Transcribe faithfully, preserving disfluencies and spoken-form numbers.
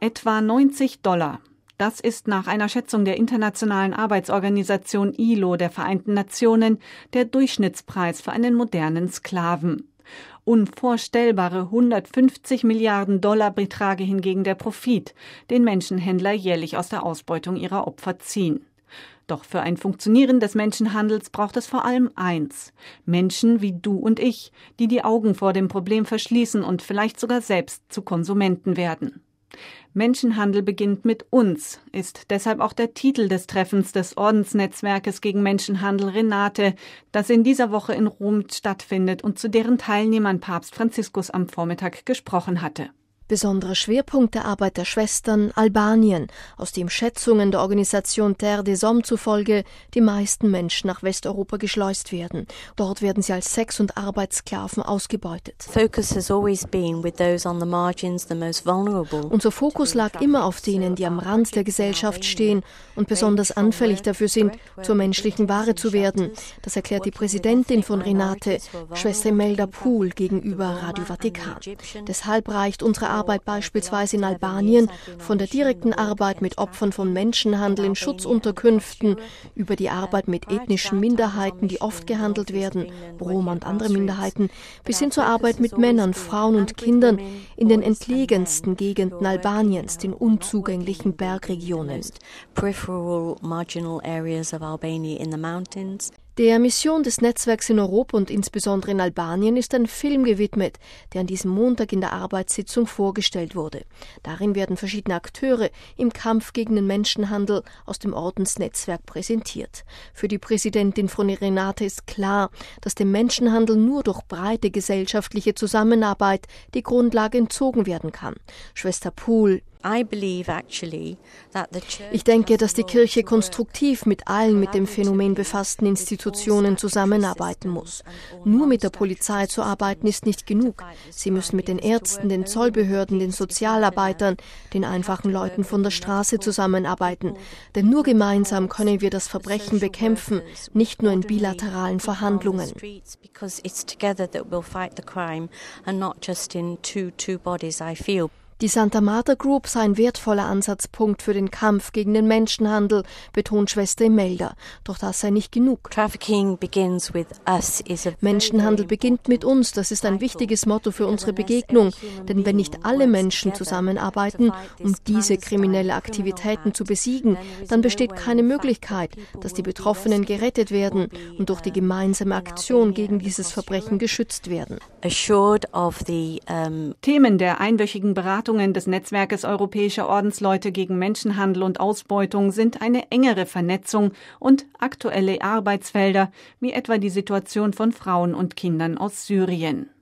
Etwa neunzig Dollar. Das ist nach einer Schätzung der Internationalen Arbeitsorganisation I L O der Vereinten Nationen der Durchschnittspreis für einen modernen Sklaven. Unvorstellbare hundertfünfzig Milliarden Dollar betrage hingegen der Profit, den Menschenhändler jährlich aus der Ausbeutung ihrer Opfer ziehen. Doch für ein Funktionieren des Menschenhandels braucht es vor allem eins: Menschen wie du und ich, die die Augen vor dem Problem verschließen und vielleicht sogar selbst zu Konsumenten werden. Menschenhandel beginnt mit uns, ist deshalb auch der Titel des Treffens des Ordensnetzwerkes gegen Menschenhandel Renate, das in dieser Woche in Rom stattfindet und zu deren Teilnehmern Papst Franziskus am Vormittag gesprochen hatte. Besonderer Schwerpunkt der Arbeit der Schwestern Albanien, aus dem Schätzungen der Organisation Terre des Hommes zufolge die meisten Menschen nach Westeuropa geschleust werden. Dort werden sie als Sex- und Arbeitssklaven ausgebeutet. Unser Fokus lag immer auf denen, die am Rand der Gesellschaft stehen und besonders anfällig dafür sind, zur menschlichen Ware zu werden. Das erklärt die Präsidentin von Renate, Schwester Imelda Pool, gegenüber Radio Vatikan. Deshalb reicht unsere Arbeit Arbeit beispielsweise in Albanien, von der direkten Arbeit mit Opfern von Menschenhandel in Schutzunterkünften, über die Arbeit mit ethnischen Minderheiten, die oft gehandelt werden, Roma und andere Minderheiten, bis hin zur Arbeit mit Männern, Frauen und Kindern in den entlegensten Gegenden Albaniens, den unzugänglichen Bergregionen. Der Mission des Netzwerks in Europa und insbesondere in Albanien ist ein Film gewidmet, der an diesem Montag in der Arbeitssitzung vorgestellt wurde. Darin werden verschiedene Akteure im Kampf gegen den Menschenhandel aus dem Ordensnetzwerk präsentiert. Für die Präsidentin von Renate ist klar, dass dem Menschenhandel nur durch breite gesellschaftliche Zusammenarbeit die Grundlage entzogen werden kann. Schwester Pool: Ich denke, dass die Kirche konstruktiv mit allen mit dem Phänomen befassten Institutionen zusammenarbeiten muss. Nur mit der Polizei zu arbeiten ist nicht genug. Sie müssen mit den Ärzten, den Zollbehörden, den Sozialarbeitern, den einfachen Leuten von der Straße zusammenarbeiten. Denn nur gemeinsam können wir das Verbrechen bekämpfen, nicht nur in bilateralen Verhandlungen. Die Santa Marta Group sei ein wertvoller Ansatzpunkt für den Kampf gegen den Menschenhandel, betont Schwester Imelda. Doch das sei nicht genug. Menschenhandel beginnt mit uns, das ist ein wichtiges Motto für unsere Begegnung. Denn wenn nicht alle Menschen zusammenarbeiten, um diese kriminelle Aktivitäten zu besiegen, dann besteht keine Möglichkeit, dass die Betroffenen gerettet werden und durch die gemeinsame Aktion gegen dieses Verbrechen geschützt werden. Themen der einwöchigen Beratung des Netzwerkes Europäischer Ordensleute gegen Menschenhandel und Ausbeutung sind eine engere Vernetzung und aktuelle Arbeitsfelder, wie etwa die Situation von Frauen und Kindern aus Syrien.